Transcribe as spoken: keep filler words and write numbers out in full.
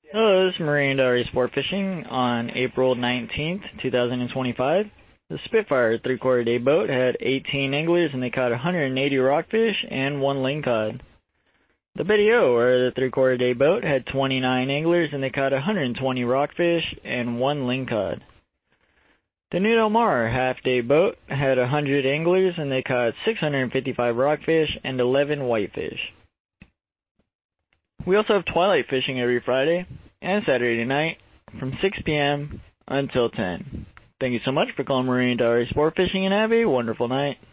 Hello, this is Marine Diary Sport Fishing on April nineteenth, two thousand twenty-five. The Spitfire three-quarter day boat had eighteen anglers and they caught one hundred eighty rockfish and one lingcod. The Betty O, or the three-quarter day boat, had twenty-nine anglers and they caught one hundred twenty rockfish and one lingcod. The New Del Mar half-day boat had one hundred anglers and they caught six hundred fifty-five rockfish and eleven whitefish. We also have twilight fishing every Friday and Saturday night from six p m until ten. Thank you so much for calling Marine Diary Sport Fishing and have a wonderful night.